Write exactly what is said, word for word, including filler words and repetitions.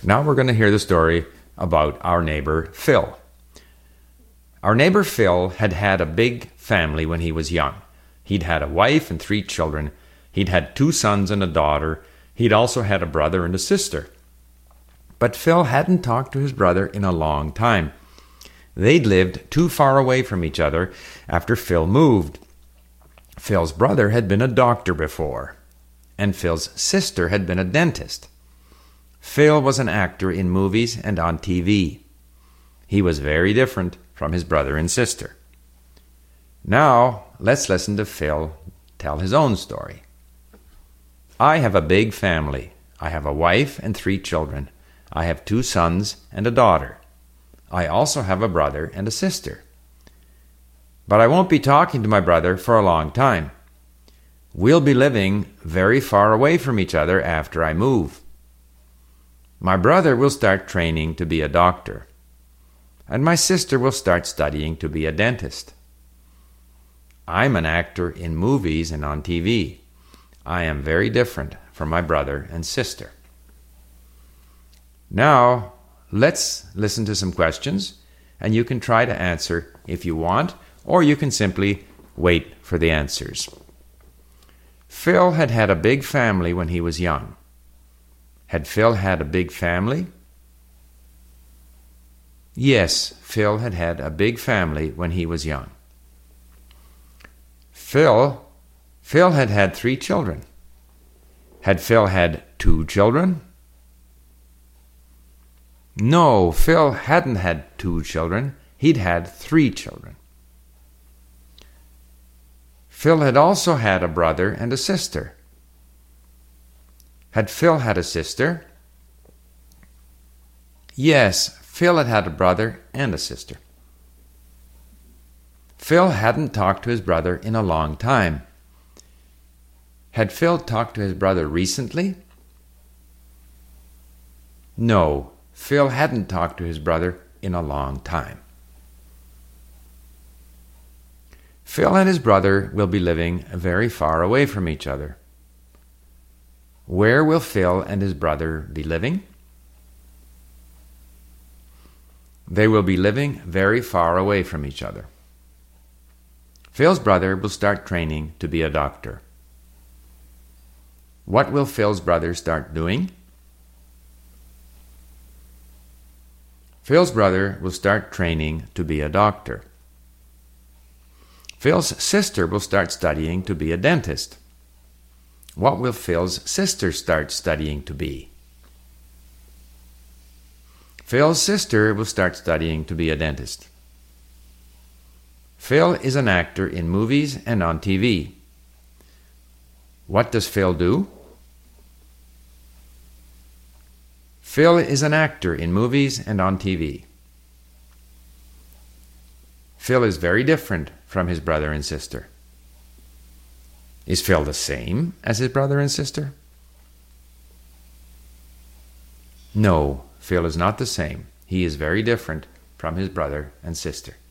Now we're going to hear the story about our neighbor Phil. Our neighbor Phil had had a big family when he was young. He'd had a wife and three children. He'd had two sons and a daughter. He'd also had a brother and a sister. But Phil hadn't talked to his brother in a long time. They'd lived too far away from each other after Phil moved. Phil's brother had been a doctor before, and Phil's sister had been a dentist. Phil was an actor in movies and on T V. He was very different from his brother and sister. Now, let's listen to Phil tell his own story. I have a big family. I have a wife and three children. I have two sons and a daughter. I also have a brother and a sister. But I won't be talking to my brother for a long time. We'll be living very far away from each other after I move. My brother will start training to be a doctor, and my sister will start studying to be a dentist. I'm an actor in movies and on T V. I am very different from my brother and sister. Now, let's listen to some questions, and you can try to answer if you want, or you can simply wait for the answers. Phil had had a big family when he was young. Had Phil had a big family? Yes, Phil had had a big family when he was young. Phil, Phil had had three children. Had Phil had two children? No, Phil hadn't had two children. He'd had three children. Phil had also had a brother and a sister. Had Phil had a sister? Yes, Phil had had a brother and a sister. Phil hadn't talked to his brother in a long time. Had Phil talked to his brother recently? No, Phil hadn't talked to his brother in a long time. Phil and his brother will be living very far away from each other. Where will Phil and his brother be living? They will be living very far away from each other. Phil's brother will start training to be a doctor. What will Phil's brother start doing? Phil's brother will start training to be a doctor. Phil's sister will start studying to be a dentist. What will Phil's sister start studying to be? Phil's sister will start studying to be a dentist. Phil is an actor in movies and on T V. What does Phil do? Phil is an actor in movies and on T V. Phil is very different from his brother and sister. Is Phil the same as his brother and sister? No, Phil is not the same. He is very different from his brother and sister.